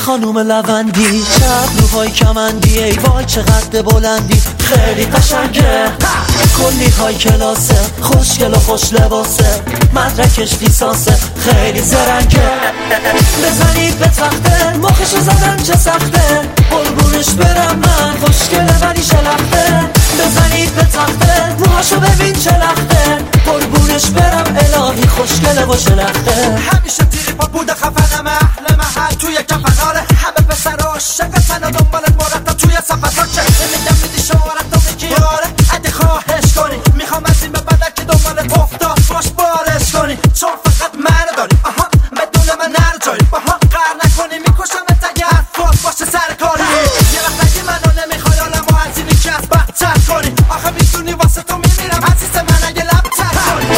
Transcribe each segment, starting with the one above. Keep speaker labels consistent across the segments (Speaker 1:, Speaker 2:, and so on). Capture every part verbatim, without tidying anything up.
Speaker 1: خانوم لوندی، چپ روهای کمندی، ای وای چقدر بلندی، خیلی قشنگه، کلی های کلاسه، خوشگل و خوش لباسه، مدرکش لیسانسه، خیلی زرنگه. بزنید به تخته، مخشو زدن چه سخته، قربونش برم من، خوشگله ولی شلخته. بزنید به تخته، موهاشو ببین چه لخته، قربونش برم الهی، خوشگله و شلخته.
Speaker 2: همیشه تیری پا بوده خفنم، اهل محل توی کفناره، همه پسر عاشقتن و دنبالت مرتب توی صفحات. چه میگم میدی شمارت و میگی آره، اگه خواهش کنی میخوام از این به بعد که دنبالت افتاد باش بارش کنی، چون فقط منو داری، آها بدون من نرو جایی، باها قهر نکنی میکشمت اگه حرفات باشه سر کاری. یه وقت اگه منو نمیخوای حالمو از اینی که از بدتر کنی، آخه میدونی واسه تو میمیرم عزیز من اگه لبتر کنی.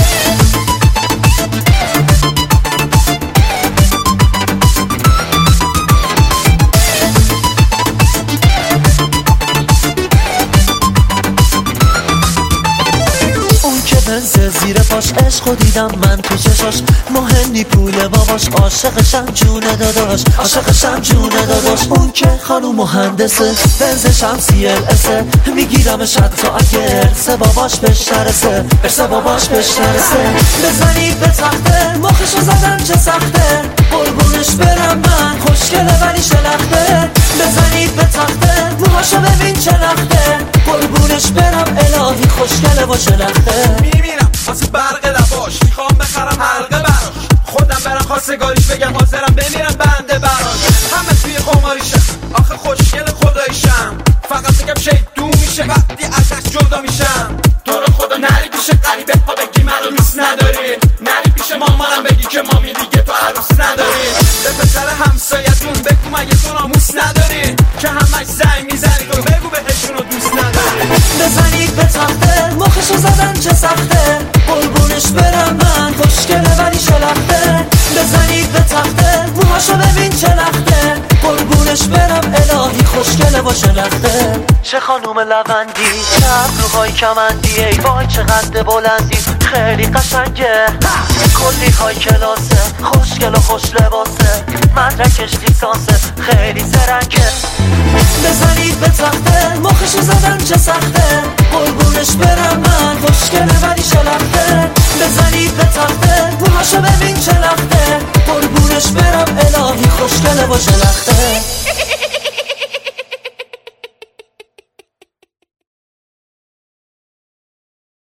Speaker 1: بنز زیر پاش، عشقو دیدم من تو چشاش، مهمی پول باباش، عاشقشم جونه داداش، عاشقشم جونه داداش. اون که خانوم مهندسه، بنزشم سی ال اسه، میگیرمش حتی اگر سه باباش بهش نرسه، سه باباش بهش نرسه. بزنید به تخته، مخشو زدن چه سخته، قربونش برم من، خوشگله ولی شلخته. بزنید به تخته، موهاشو ببین چه لخته، قربونش برم الهی، خوشگله و شلخته.
Speaker 2: میمیرم واسه برق لباش، میخوام بخرم حلقه براش، خودم برم خواستگاریش بگم حاضرم بمیرم بنده براش. همه توی قماریشم، آخه خوشگل خداییشم، فقط بگم شیطون میشه وقتی ازش جدا میشم. تو رو خدا نری پیش غریبه ها بگی منو دوست نداری، نری پیش مامانم بگی که مامی دیگه تو عروس نداری. به پسر همسایتون بگو مگه تو ناموس نداری، که همش زنگ میزنی تو بگو بهشونو دوست نداری.
Speaker 1: بزنید به تخته، مخشو زدن چه سخته، قربونش برم من، خوشگله ولی شلخته. بزنید به تخته، موهاشو ببین چه لخته، قربونش برم الهی، خوشگله و شلخته. چه خانوم لوندی، چپ روهای کمندی، ای وای چقدر بلندی، خیلی قشنگه، کلی های کلاسه، خوشگل و خوش لباسه، مدرکش لیسانسه، خیلی زرنگه. بزنید به تخته، مخشو زدن چه سخته، قربونش برم من، خوشگله ولی شلخته. بزنید به تخته، موهاشو ببین چه لخته، قربونش برم الهی، خوشگله و شلخته.